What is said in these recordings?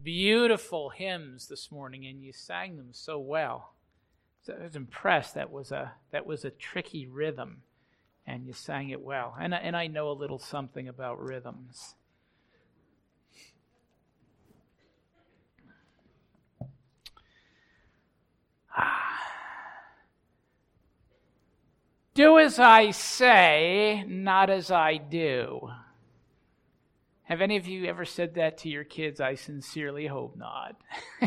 beautiful hymns this morning, and you sang them so well. So I was impressed. That was a tricky rhythm, and you sang it well. And I know a little something about rhythms. Do as I say, not as I do. Have any of you ever said that to your kids? I sincerely hope not.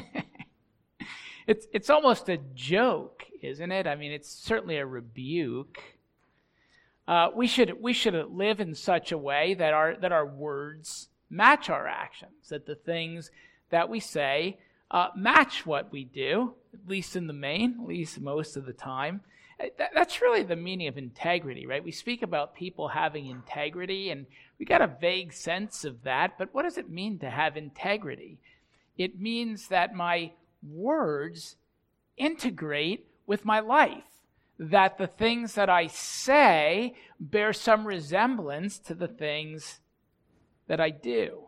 It's almost a joke, isn't it? I mean, it's certainly a rebuke. We should live in such a way that our words match our actions, that the things that we say match what we do, at least in the main, at least most of the time. That's really the meaning of integrity, right? We speak about people having integrity, and we got a vague sense of that, but what does it mean to have integrity? It means that my words integrate with my life, that the things that I say bear some resemblance to the things that I do.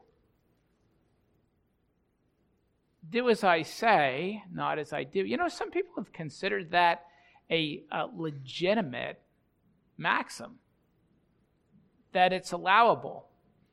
Do as I say, not as I do. You know, some people have considered that a legitimate maxim, that it's allowable.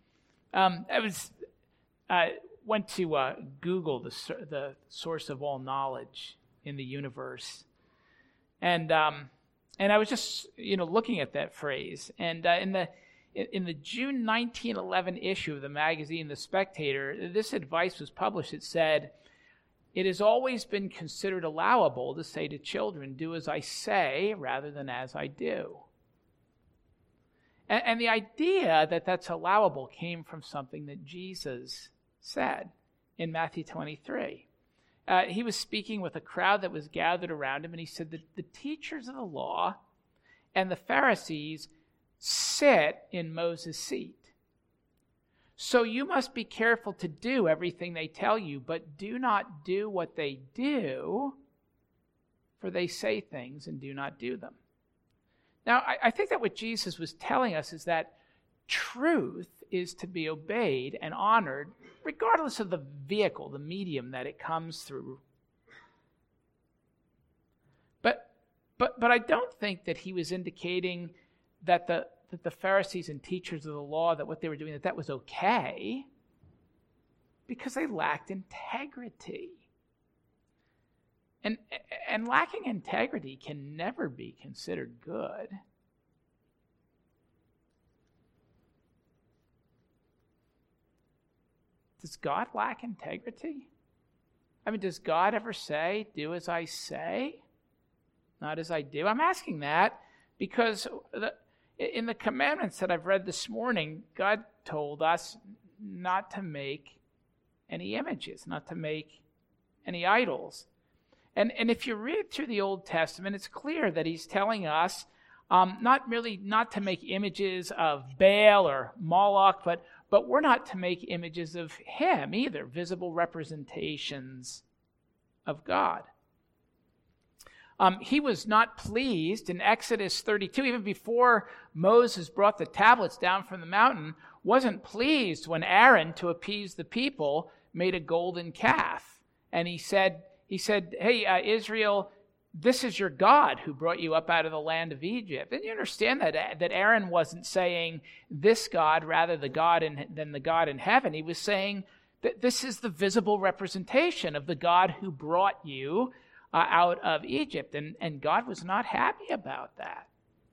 I went to Google, the source of all knowledge in the universe, and I was just looking at that phrase, and in the June 1911 issue of the magazine The Spectator, this advice was published. It said, "It has always been considered allowable to say to children, 'Do as I say,' rather than 'as I do.'" And the idea that that's allowable came from something that Jesus said in Matthew 23. He was speaking with a crowd that was gathered around him, and he said that the teachers of the law and the Pharisees sit in Moses' seat. So you must be careful to do everything they tell you, but do not do what they do, for they say things and do not do them. Now, I think that what Jesus was telling us is that truth is to be obeyed and honored regardless of the vehicle, the medium that it comes through. But I don't think that he was indicating that the Pharisees and teachers of the law, that what they were doing, that was okay, because they lacked integrity. And lacking integrity can never be considered good. Does God lack integrity? I mean, does God ever say, "Do as I say, not as I do"? I'm asking that because in the commandments that I've read this morning, God told us not to make any images, not to make any idols. And if you read through the Old Testament, it's clear that he's telling us not to make images of Baal or Moloch, but we're not to make images of him either, visible representations of God. He was not pleased in Exodus 32, even before Moses brought the tablets down from the mountain, wasn't pleased when Aaron, to appease the people, made a golden calf. And he said, "Hey, Israel, this is your God who brought you up out of the land of Egypt." And you understand that Aaron wasn't saying this God rather than the God in heaven. He was saying that this is the visible representation of the God who brought you out of Egypt. And God was not happy about that.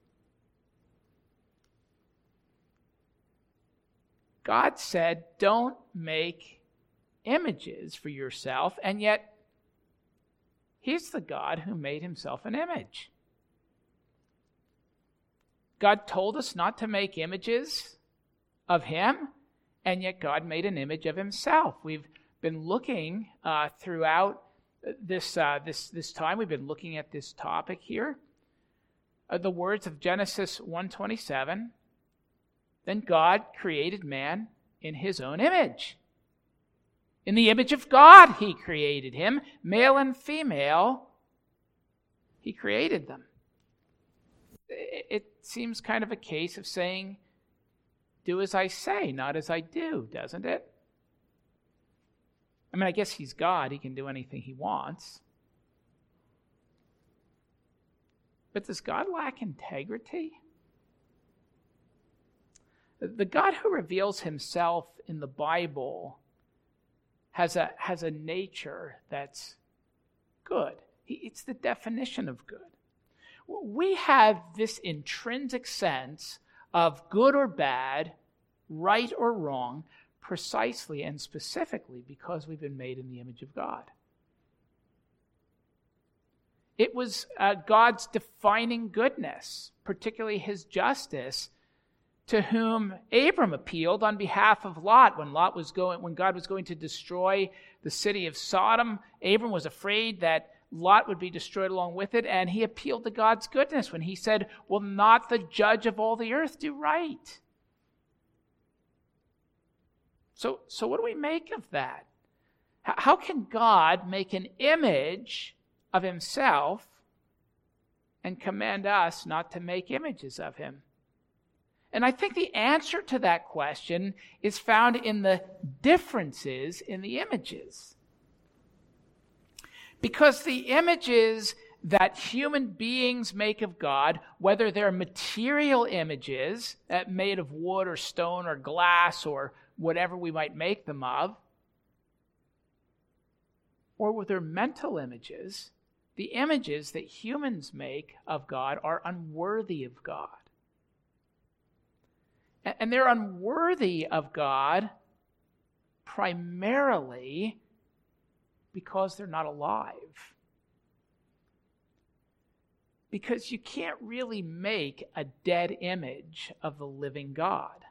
God said, don't make images for yourself, and yet he's the God who made himself an image. God told us not to make images of him, and yet God made an image of himself. We've been looking throughout this time, we've been looking at this topic here. The words of Genesis 1:27, "Then God created man in his own image. In the image of God he created him, male and female, he created them." It seems kind of a case of saying, "Do as I say, not as I do," doesn't it? I mean, I guess he's God. He can do anything he wants. But does God lack integrity? The God who reveals himself in the Bible has a nature that's good. It's the definition of good. We have this intrinsic sense of good or bad, right or wrong, precisely and specifically because we've been made in the image of God. It was God's defining goodness, particularly his justice, to whom Abram appealed on behalf of Lot when God was going to destroy the city of Sodom. Abram was afraid that Lot would be destroyed along with it, and he appealed to God's goodness when he said, "Will not the judge of all the earth do right?" So what do we make of that? How can God make an image of himself and command us not to make images of him? And I think the answer to that question is found in the differences in the images. Because the images that human beings make of God, whether they're material images made of wood or stone or glass or whatever we might make them of, or with their mental images, the images that humans make of God are unworthy of God. And they're unworthy of God primarily because they're not alive. Because you can't really make a dead image of the living God.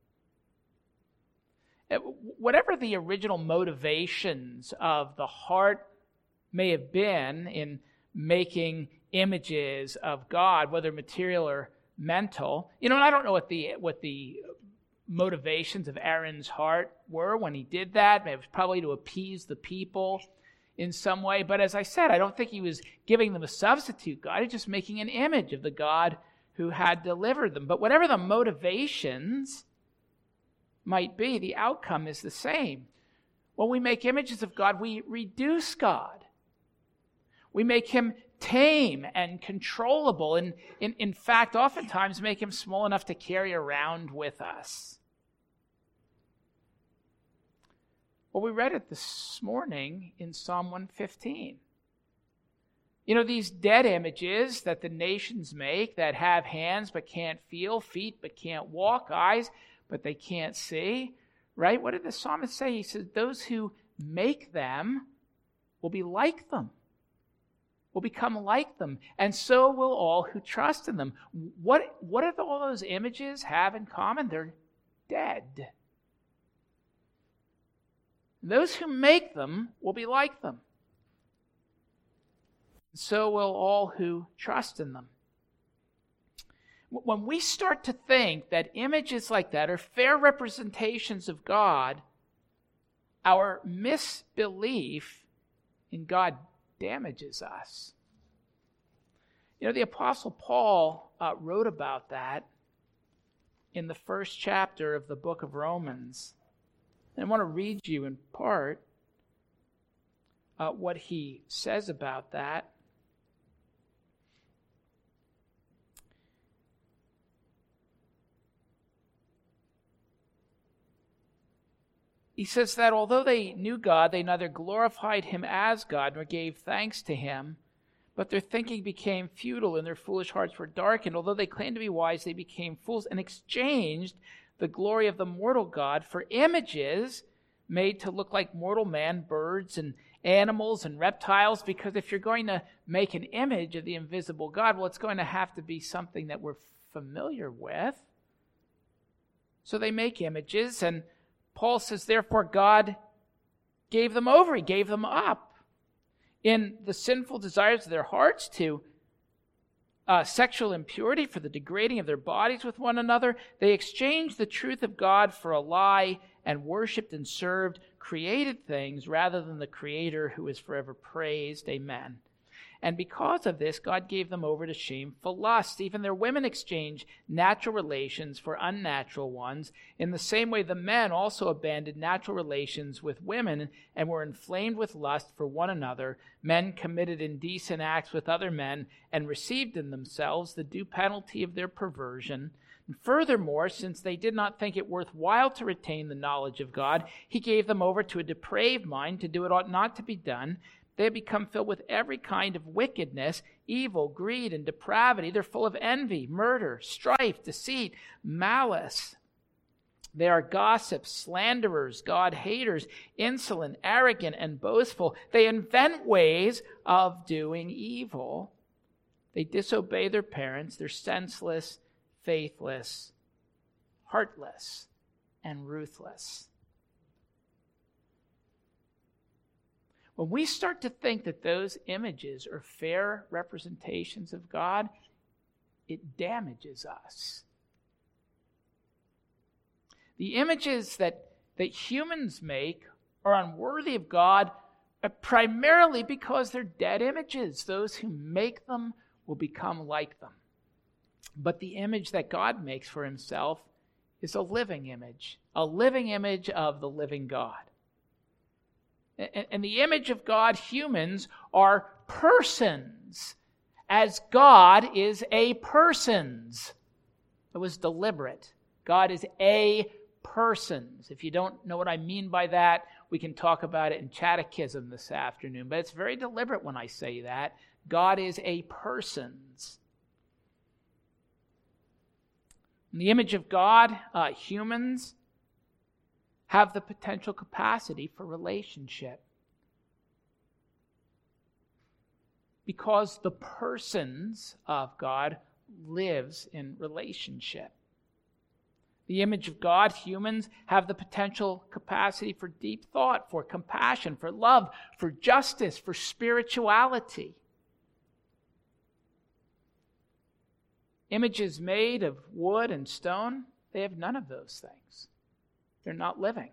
Whatever the original motivations of the heart may have been in making images of God, whether material or mental, and I don't know what the motivations of Aaron's heart were when he did that. It was probably to appease the people in some way. But as I said, I don't think he was giving them a substitute God. He was just making an image of the God who had delivered them. But whatever the motivations might be, the outcome is the same. When we make images of God, we reduce God. We make him tame and controllable, and in fact, oftentimes make him small enough to carry around with us. Well, we read it this morning in Psalm 115. These dead images that the nations make that have hands but can't feel, feet but can't walk, eyes but they can't see, right? What did the psalmist say? He says, those who make them will be like them, will become like them, and so will all who trust in them. What do all those images have in common? They're dead. Those who make them will be like them. So will all who trust in them. When we start to think that images like that are fair representations of God, our misbelief in God damages us. The Apostle Paul wrote about that in the first chapter of the book of Romans. And I want to read you in part what he says about that. He says that although they knew God, they neither glorified him as God nor gave thanks to him, but their thinking became futile and their foolish hearts were darkened. Although they claimed to be wise, they became fools and exchanged the glory of the mortal God for images made to look like mortal man, birds and animals and reptiles, because if you're going to make an image of the invisible God, well, it's going to have to be something that we're familiar with. So they make images, and Paul says, therefore, God gave them over. He gave them up in the sinful desires of their hearts to sexual impurity, for the degrading of their bodies with one another. They exchanged the truth of God for a lie and worshipped and served created things rather than the Creator who is forever praised. Amen. And because of this, God gave them over to shameful lust. Even their women exchanged natural relations for unnatural ones. In the same way, the men also abandoned natural relations with women and were inflamed with lust for one another. Men committed indecent acts with other men and received in themselves the due penalty of their perversion. And furthermore, since they did not think it worthwhile to retain the knowledge of God, he gave them over to a depraved mind to do what ought not to be done. They have become filled with every kind of wickedness, evil, greed, and depravity. They're full of envy, murder, strife, deceit, malice. They are gossips, slanderers, God-haters, insolent, arrogant, and boastful. They invent ways of doing evil. They disobey their parents. They're senseless, faithless, heartless, and ruthless. When we start to think that those images are fair representations of God, it damages us. The images that humans make are unworthy of God primarily because they're dead images. Those who make them will become like them. But the image that God makes for himself is a living image of the living God. And the image of God, humans are persons, as God is a persons. It was deliberate. God is a persons. If you don't know what I mean by that, we can talk about it in catechism this afternoon. But it's very deliberate when I say that. God is a persons. In the image of God, humans have the potential capacity for relationship. Because the persons of God lives in relationship. The image of God, humans have the potential capacity for deep thought, for compassion, for love, for justice, for spirituality. Images made of wood and stone, they have none of those things. They're not living.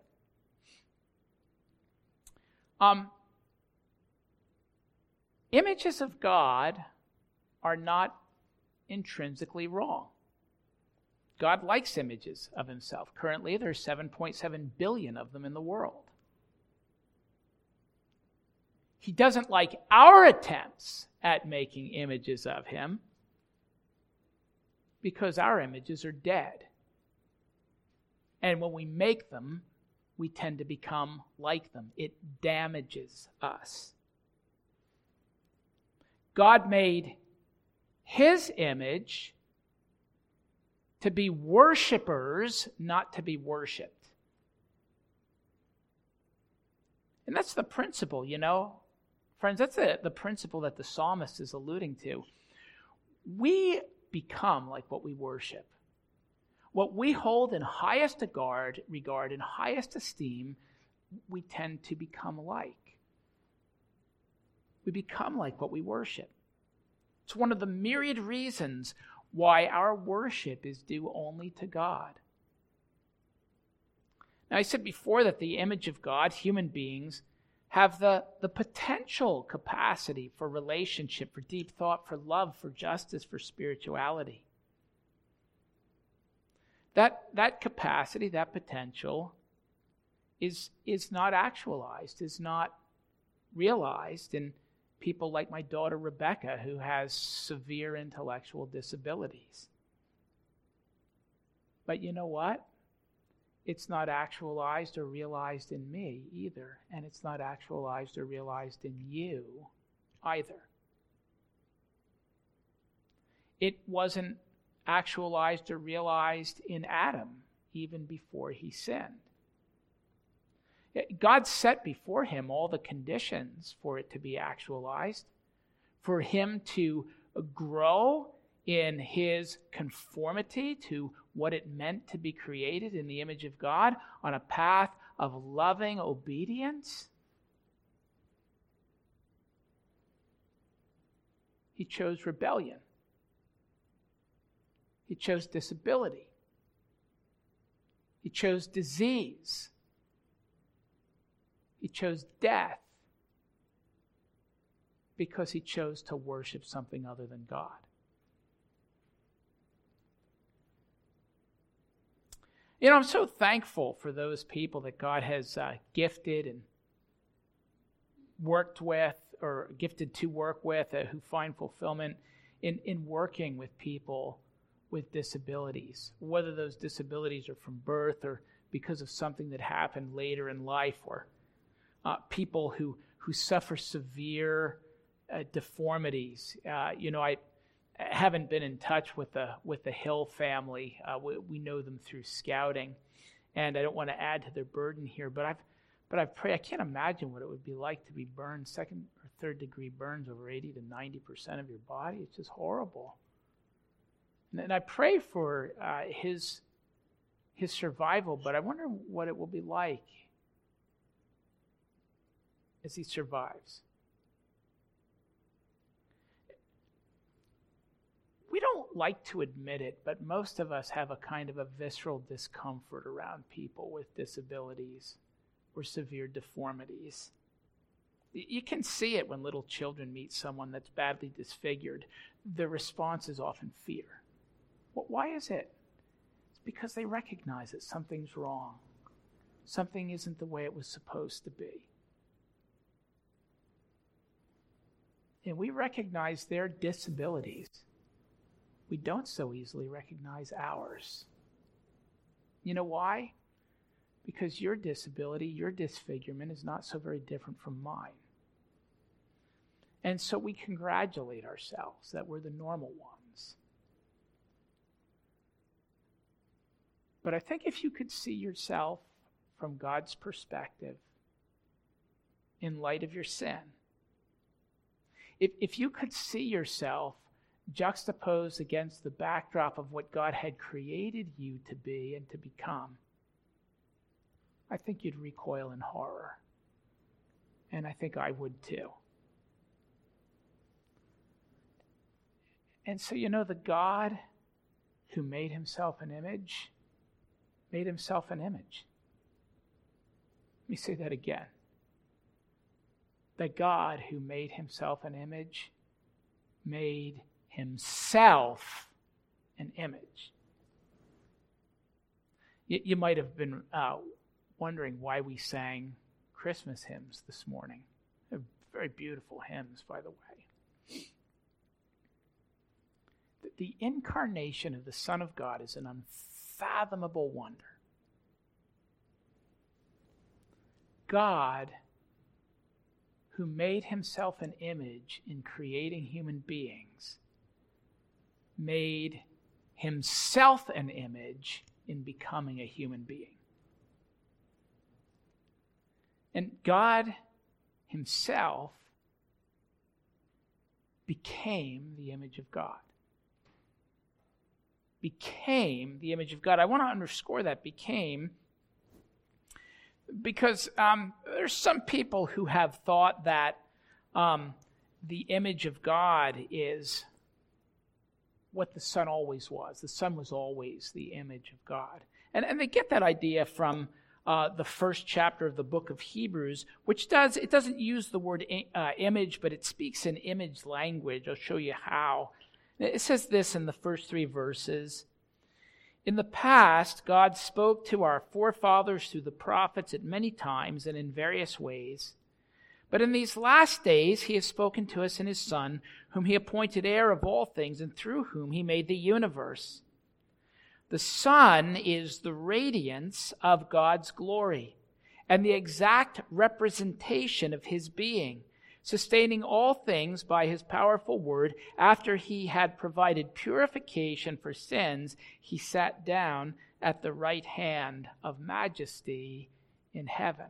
Images of God are not intrinsically wrong. God likes images of himself. Currently, there's 7.7 billion of them in the world. He doesn't like our attempts at making images of him because our images are dead. And when we make them, we tend to become like them. It damages us. God made his image to be worshipers, not to be worshipped. And that's the principle, Friends, that's the principle that the psalmist is alluding to. We become like what we worship. What we hold in highest regard, in highest esteem, we tend to become like. We become like what we worship. It's one of the myriad reasons why our worship is due only to God. Now, I said before that the image of God, human beings, have the potential capacity for relationship, for deep thought, for love, for justice, for spirituality. That capacity, that potential, is not actualized, is not realized in people like my daughter Rebecca, who has severe intellectual disabilities. But you know what? It's not actualized or realized in me either, and it's not actualized or realized in you either. It wasn't actualized or realized in Adam even before he sinned. God set before him all the conditions for it to be actualized, for him to grow in his conformity to what it meant to be created in the image of God on a path of loving obedience. He chose rebellion. He chose disability. He chose disease. He chose death because he chose to worship something other than God. I'm so thankful for those people that God has gifted and worked with, or gifted to work with, who find fulfillment in working with people with disabilities, whether those disabilities are from birth or because of something that happened later in life, or people who suffer severe deformities. I haven't been in touch with the Hill family. We know them through scouting, and I don't want to add to their burden here, but I pray. I can't imagine what it would be like to be burned, second or third degree burns over 80 to 90% of your body. It's just horrible. And I pray for his survival, but I wonder what it will be like as he survives. We don't like to admit it, but most of us have a kind of a visceral discomfort around people with disabilities or severe deformities. You can see it when little children meet someone that's badly disfigured. The response is often fear. Why is it? It's because they recognize that something's wrong. Something isn't the way it was supposed to be. And we recognize their disabilities. We don't so easily recognize ours. You know why? Because your disability, your disfigurement is not so very different from mine. And so we congratulate ourselves that we're the normal ones. But I think if you could see yourself from God's perspective in light of your sin, if you could see yourself juxtaposed against the backdrop of what God had created you to be and to become, I think you'd recoil in horror. And I think I would too. And so, the God who made himself an image, made himself an image. Let me say that again. The God who made himself an image, made himself an image. You might have been wondering why we sang Christmas hymns this morning. They're very beautiful hymns, by the way. The incarnation of the Son of God is an unfathomable wonder. God, who made himself an image in creating human beings, made himself an image in becoming a human being. And God himself became the image of God. Became the image of God. I want to underscore that, became, because there's some people who have thought that the image of God is what the Son always was. The Son was always the image of God. And they get that idea from the first chapter of the book of Hebrews, which doesn't use the word image, but it speaks in image language. I'll show you how. It says this in the first 3 verses. In the past, God spoke to our forefathers through the prophets at many times and in various ways. But in these last days, he has spoken to us in his Son, whom he appointed heir of all things and through whom he made the universe. The Son is the radiance of God's glory and the exact representation of his being, sustaining all things by his powerful word. After he had provided purification for sins, he sat down at the right hand of majesty in heaven.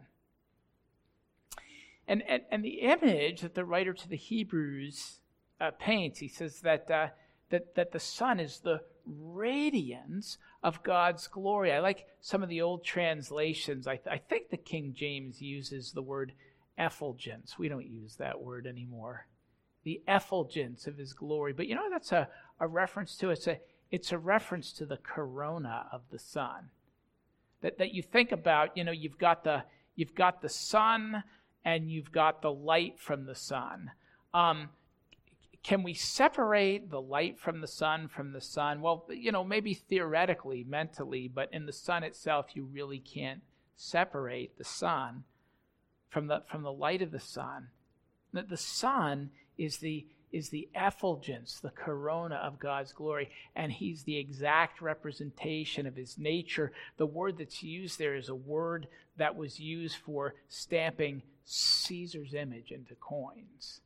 And the image that the writer to the Hebrews paints, he says that the Son is the radiance of God's glory. I like some of the old translations. I think the King James uses the word effulgence. We don't use that word anymore. The effulgence of his glory. But that's a reference to, it's a reference to the corona of the sun. That you think about, you've got the sun and you've got the light from the sun. Can we separate the light from the sun? Well, maybe theoretically, mentally, but in the sun itself, you really can't separate the sun from the light of the sun. The sun is the effulgence, the corona of God's glory, and he's the exact representation of his nature. The word that's used there is a word that was used for stamping Caesar's image into coins.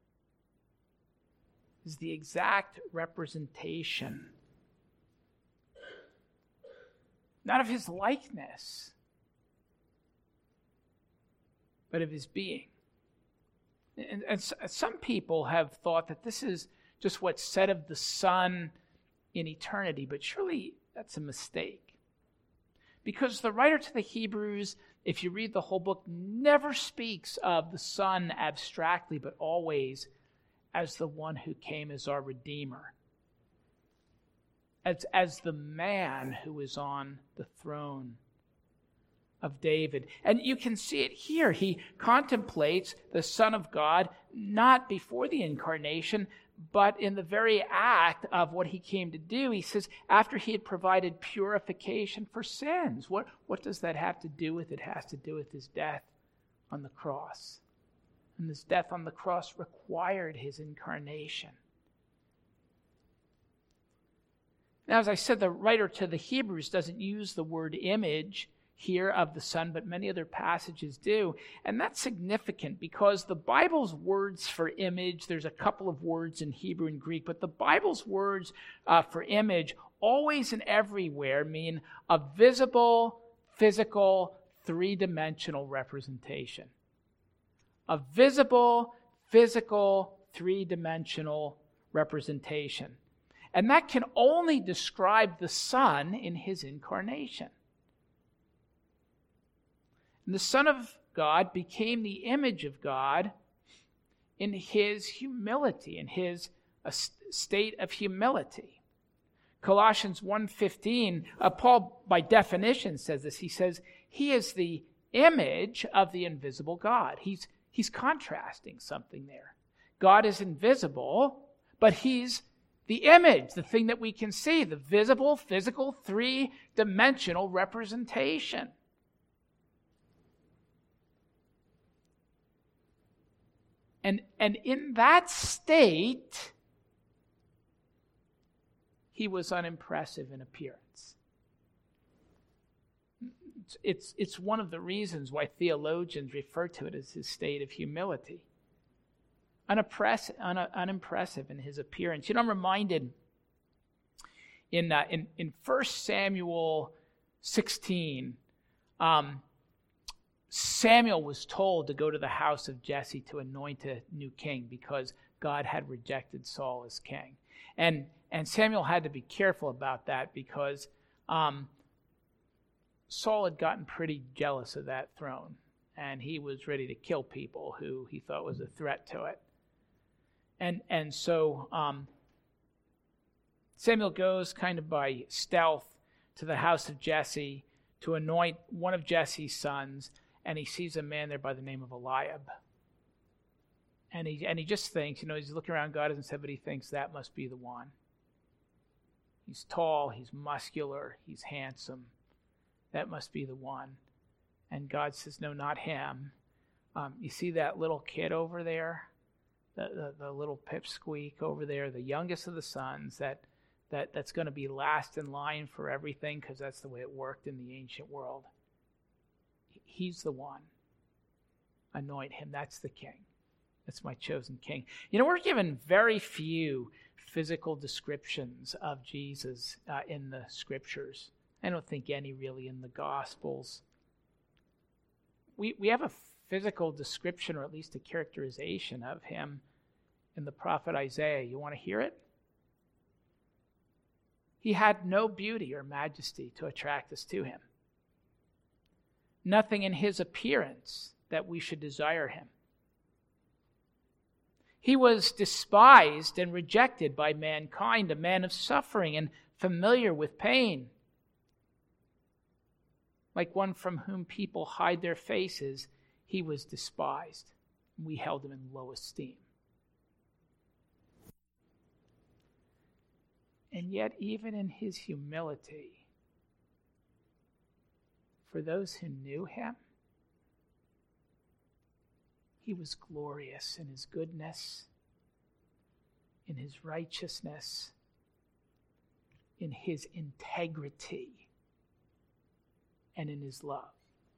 Is the exact representation, not of his likeness, but of his being. And some people have thought that this is just what's said of the Son in eternity, but surely that's a mistake. Because the writer to the Hebrews, if you read the whole book, never speaks of the Son abstractly, but always as the one who came as our Redeemer, as the man who is on the throne of David. And you can see it here. He contemplates the Son of God not before the incarnation, but in the very act of what he came to do. He says, after he had provided purification for sins. What does that have to do with it? It has to do with his death on the cross. And this death on the cross required his incarnation. Now, as I said, the writer to the Hebrews doesn't use the word image here of the Son, but many other passages do. And that's significant because the Bible's words for image, there's a couple of words in Hebrew and Greek, but the Bible's words for image always and everywhere mean a visible, physical, three-dimensional representation. A visible, physical, three-dimensional representation. And that can only describe the Son in his incarnation. And the Son of God became the image of God in his humility, in his state of humility. Colossians 1:15, Paul by definition says this. He says, he is the image of the invisible God. He's contrasting something there. God is invisible, but he's the image, the thing that we can see, the visible, physical, three-dimensional representation. And in that state, he was unimpressive in appearance. It's one of the reasons why theologians refer to it as his state of humility. Unimpressive in his appearance. I'm reminded in 1 Samuel 16, Samuel was told to go to the house of Jesse to anoint a new king because God had rejected Saul as king. And Samuel had to be careful about that because Saul had gotten pretty jealous of that throne, and he was ready to kill people who he thought was a threat to it. And so Samuel goes kind of by stealth to the house of Jesse to anoint one of Jesse's sons, and he sees a man there by the name of Eliab. And he just thinks, he's looking around, God hasn't said, but he thinks that must be the one. He's tall, he's muscular, he's handsome. That must be the one. And God says, no, not him. You see that little kid over there? The little pipsqueak over there, the youngest of the sons, that's going to be last in line for everything because that's the way it worked in the ancient world. He's the one. Anoint him. That's the king. That's my chosen king. We're given very few physical descriptions of Jesus in the scriptures. I don't think any really in the Gospels. We have a physical description, or at least a characterization of him in the prophet Isaiah. You want to hear it? He had no beauty or majesty to attract us to him. Nothing in his appearance that we should desire him. He was despised and rejected by mankind, a man of suffering and familiar with pain. Like one from whom people hide their faces, he was despised. We held him in low esteem. And yet, even in his humility, for those who knew him, he was glorious in his goodness, in his righteousness, in his integrity, and in his love.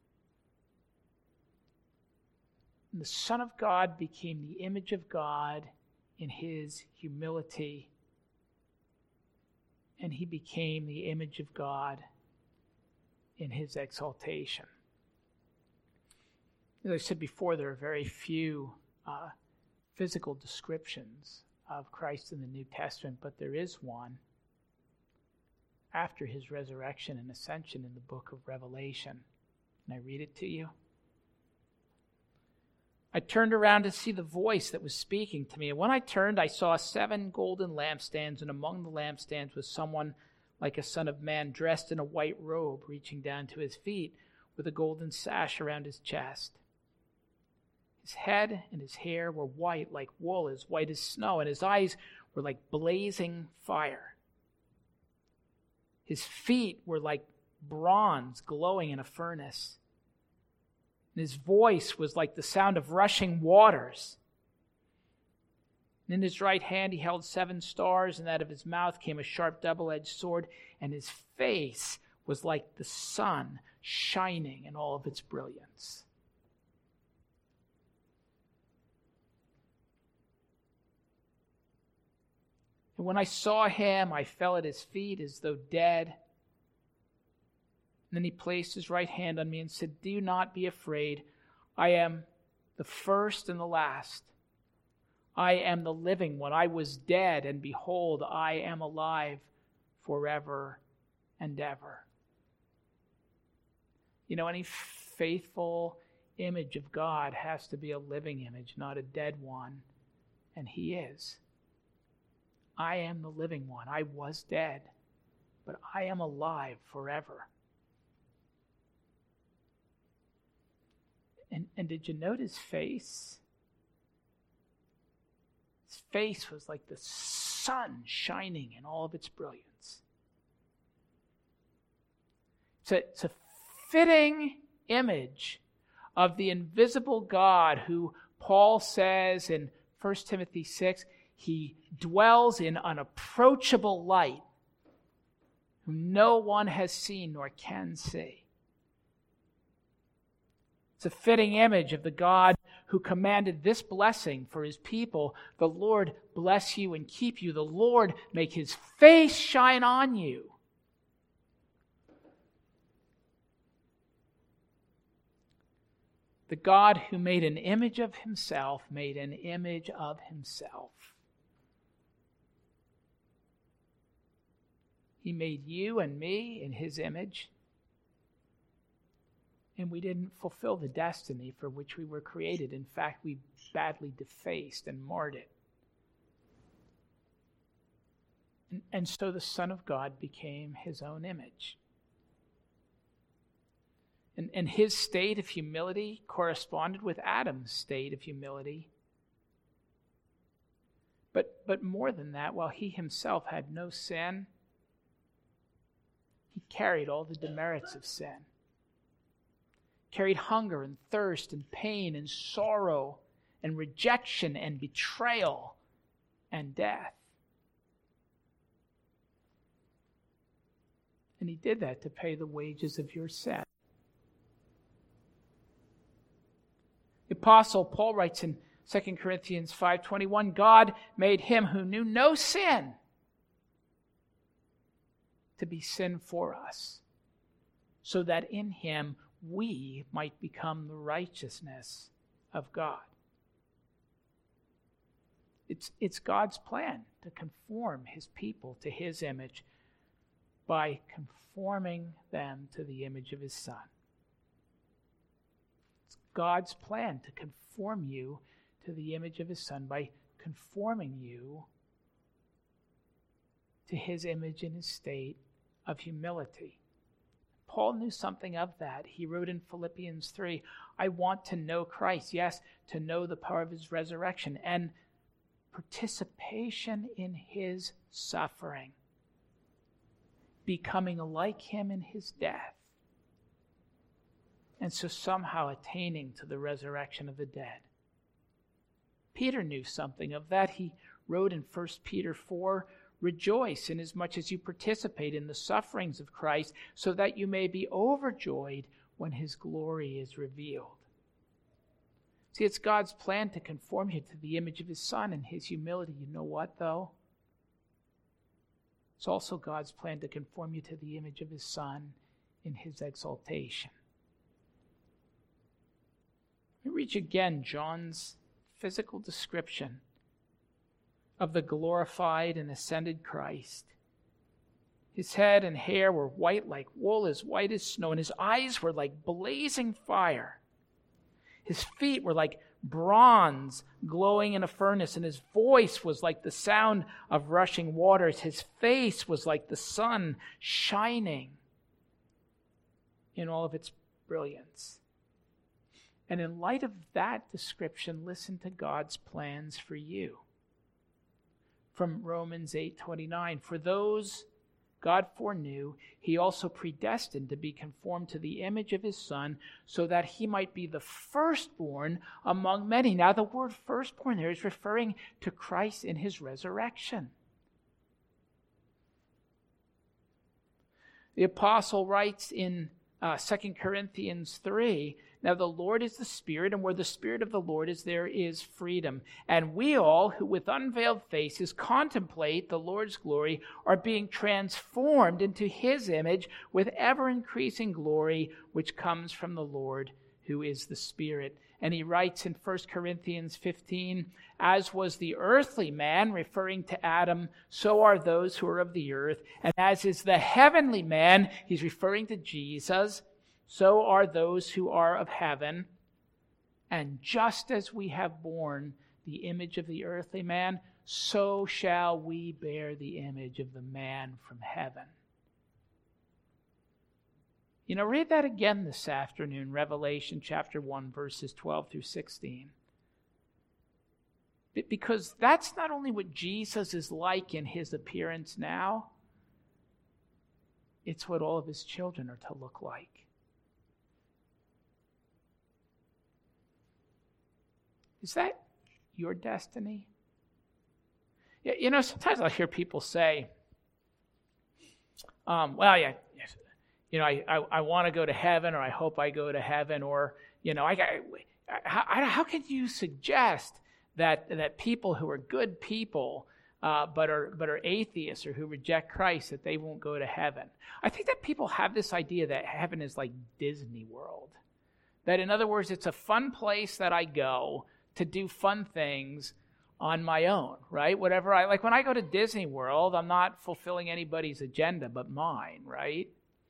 And the Son of God became the image of God in his humility, and he became the image of God in his exaltation. As I said before, there are very few physical descriptions of Christ in the New Testament, but there is one after his resurrection and ascension in the book of Revelation. Can I read it to you? I turned around to see the voice that was speaking to me. And when I turned, I saw 7 golden lampstands, and among the lampstands was someone like a son of man, dressed in a white robe, reaching down to his feet, with a golden sash around his chest. His head and his hair were white like wool, as white as snow, and his eyes were like blazing fire. His feet were like bronze glowing in a furnace. And his voice was like the sound of rushing waters. And in his right hand he held 7 stars, and out of his mouth came a sharp double-edged sword, and his face was like the sun shining in all of its brilliance. And when I saw him, I fell at his feet as though dead. And then he placed his right hand on me and said, "Do not be afraid. I am the first and the last. I am the living one. I was dead, and behold, I am alive forever and ever." You know, any faithful image of God has to be a living image, not a dead one. And he is. I am the living one. I was dead, but I am alive forever. And did you note his face? His face was like the sun shining in all of its brilliance. It's a fitting image of the invisible God who Paul says in 1 Timothy 6, he dwells in unapproachable light, whom no one has seen nor can see. It's a fitting image of the God who commanded this blessing for his people. The Lord bless you and keep you. The Lord make his face shine on you. The God who made an image of himself made an image of himself. He made you and me in his image. And we didn't fulfill the destiny for which we were created. In fact, we badly defaced and marred it. And so the Son of God became his own image. And his state of humility corresponded with Adam's state of humility. But more than that, while he himself had no sin, he carried all the demerits of sin. Carried hunger and thirst and pain and sorrow and rejection and betrayal and death. And he did that to pay the wages of your sin. The Apostle Paul writes in 2 Corinthians 5:21, God made him who knew no sin to be sin for us, so that in him we might become the righteousness of God. It's God's plan to conform his people to his image by conforming them to the image of his Son. It's God's plan to conform you to the image of his Son by conforming you to his image in his state of humility. Paul knew something of that. He wrote in Philippians 3, I want to know Christ, yes, to know the power of his resurrection and participation in his suffering, becoming like him in his death, and so somehow attaining to the resurrection of the dead. Peter knew something of that. He wrote in 1 Peter 4, "Rejoice inasmuch as you participate in the sufferings of Christ, so that you may be overjoyed when his glory is revealed." See, it's God's plan to conform you to the image of his Son and his humility. You know what, though? It's also God's plan to conform you to the image of his Son in his exaltation. Let me read you again John's physical description of the glorified and ascended Christ. His head and hair were white like wool, as white as snow, and his eyes were like blazing fire. His feet were like bronze glowing in a furnace, and his voice was like the sound of rushing waters. His face was like the sun shining in all of its brilliance. And in light of that description, listen to God's plans for you. From Romans 8:29, "For those God foreknew, he also predestined to be conformed to the image of his Son, so that he might be the firstborn among many." Now, the word firstborn there is referring to Christ in his resurrection. The apostle writes in 2 Corinthians 3, "Now the Lord is the Spirit, and where the Spirit of the Lord is, there is freedom. And we all, who with unveiled faces contemplate the Lord's glory, are being transformed into his image with ever-increasing glory, which comes from the Lord, who is the Spirit." And he writes in 1 Corinthians 15, "As was the earthly man," referring to Adam, "so are those who are of the earth. And as is the heavenly man," he's referring to Jesus, "so are those who are of heaven. And just as we have borne the image of the earthly man, so shall we bear the image of the man from heaven." Read that again this afternoon, Revelation chapter 1, verses 12 through 16. Because that's not only what Jesus is like in his appearance now, it's what all of his children are to look like. Is that your destiny? Sometimes I'll hear people say, I want to go to heaven, or I hope I go to heaven, or, how can you suggest that people who are good people, but are atheists or who reject Christ, that they won't go to heaven? I think that people have this idea that heaven is like Disney World. That, in other words, it's a fun place that I go to do fun things on my own, right? Whatever when I go to Disney World, I'm not fulfilling anybody's agenda but mine, right?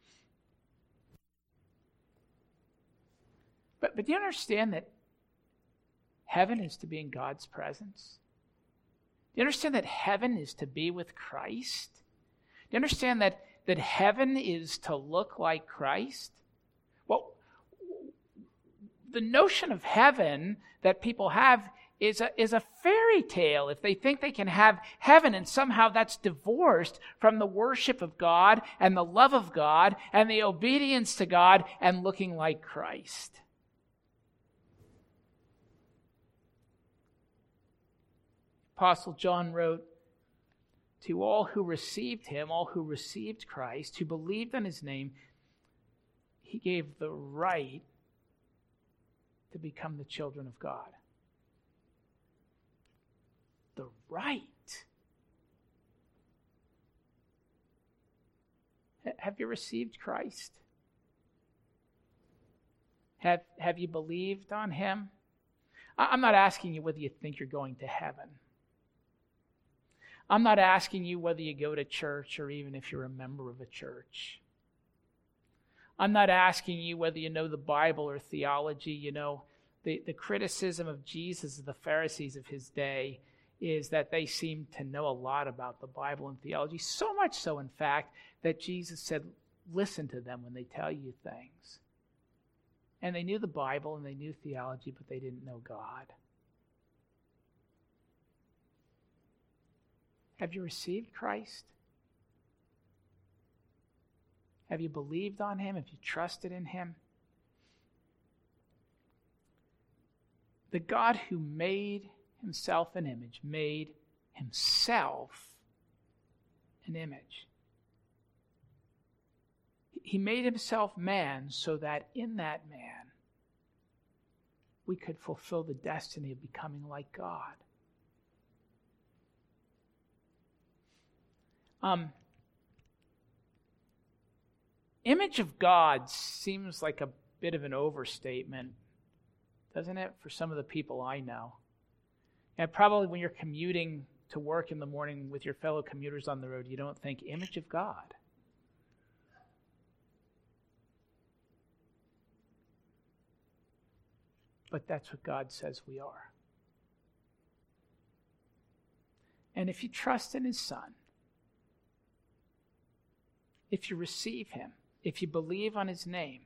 But do you understand that heaven is to be in God's presence? Do you understand that heaven is to be with Christ? Do you understand that heaven is to look like Christ? Well, the notion of heaven that people have is a fairy tale if they think they can have heaven and somehow that's divorced from the worship of God and the love of God and the obedience to God and looking like Christ. Apostle John wrote, "To all who received him, all who received Christ, who believed in his name, he gave the right to become the children of God." The right. Have you received Christ? Have you believed on him? I'm not asking you whether you think you're going to heaven. I'm not asking you whether you go to church or even if you're a member of a church. I'm not asking you whether you know the Bible or theology. The criticism of Jesus of the Pharisees of his day is that they seem to know a lot about the Bible and theology. So much so, in fact, that Jesus said, listen to them when they tell you things. And they knew the Bible and they knew theology, but they didn't know God. Have you received Christ? Have you believed on him? Have you trusted in him? The God who made himself an image made himself an image. He made himself man so that in that man we could fulfill the destiny of becoming like God. Image of God seems like a bit of an overstatement, doesn't it, for some of the people I know? And probably when you're commuting to work in the morning with your fellow commuters on the road, you don't think, image of God. But that's what God says we are. And if you trust in his Son, if you receive him, if you believe on his name,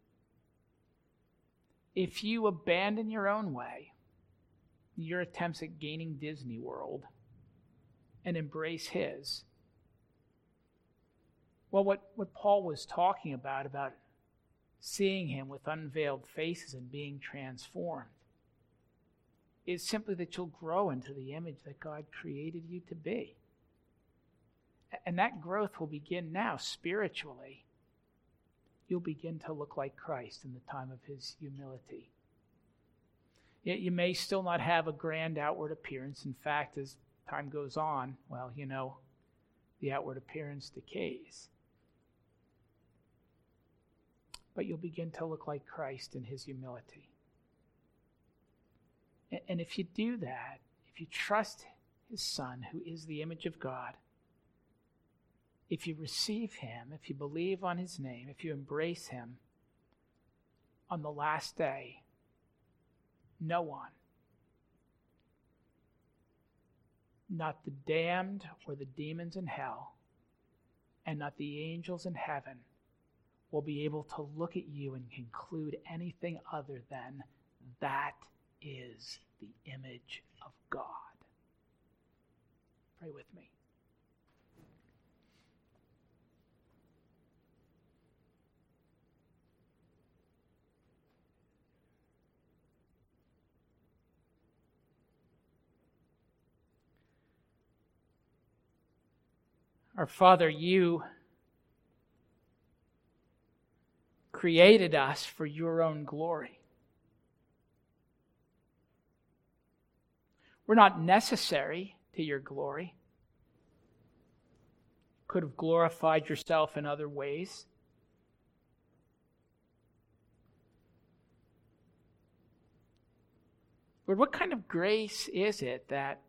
if you abandon your own way, your attempts at gaining Disney World, and embrace his, well, what Paul was talking about seeing him with unveiled faces and being transformed, is simply that you'll grow into the image that God created you to be. And that growth will begin now spiritually. You'll begin to look like Christ in the time of his humility. Yet you may still not have a grand outward appearance. In fact, as time goes on, well, the outward appearance decays. But you'll begin to look like Christ in his humility. And if you do that, if you trust his Son, who is the image of God, if you receive him, if you believe on his name, if you embrace him, on the last day, no one, not the damned or the demons in hell, and not the angels in heaven, will be able to look at you and conclude anything other than that is the image of God. Pray with me. Our Father, you created us for your own glory. We're not necessary to your glory. You could have glorified yourself in other ways. Lord, what kind of grace is it that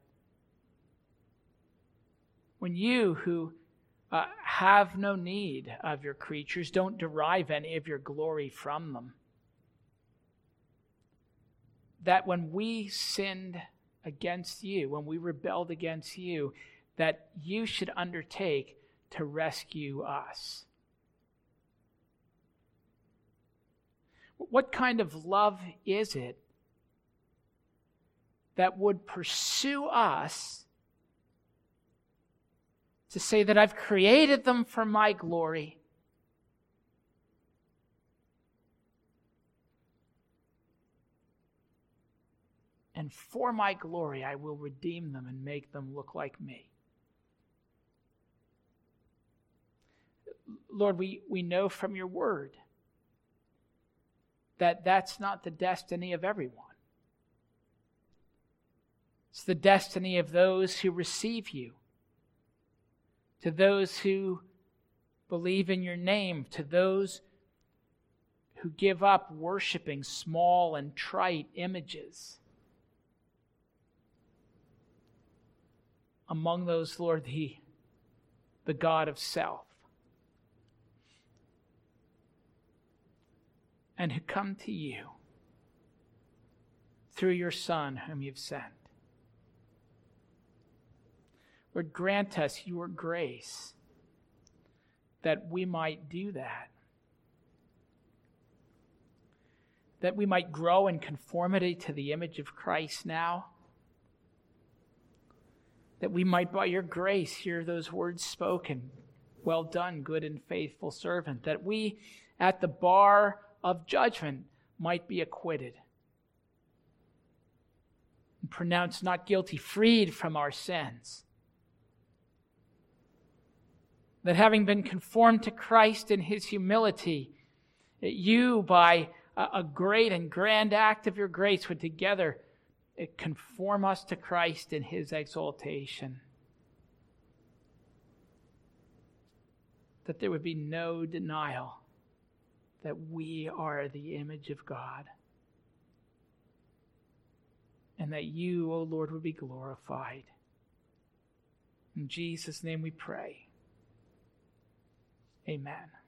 when you, who have no need of your creatures, don't derive any of your glory from them, that when we sinned against you, when we rebelled against you, that you should undertake to rescue us? What kind of love is it that would pursue us to say that I've created them for my glory, and for my glory I will redeem them and make them look like me? Lord, we know from your word that that's not the destiny of everyone. It's the destiny of those who receive you, to those who believe in your name, to those who give up worshiping small and trite images. Among those, Lord, the God of self, and who come to you through your Son whom you've sent. Lord, grant us your grace that we might do that we might grow in conformity to the image of Christ now, that we might, by your grace, hear those words spoken, Well done, good and faithful servant, that we at the bar of judgment might be acquitted and pronounced not guilty, freed from our sins. That having been conformed to Christ in his humility, that you, by a great and grand act of your grace, would together conform us to Christ in his exaltation. That there would be no denial that we are the image of God. And that you, O Lord, would be glorified. In Jesus' name we pray. Amen.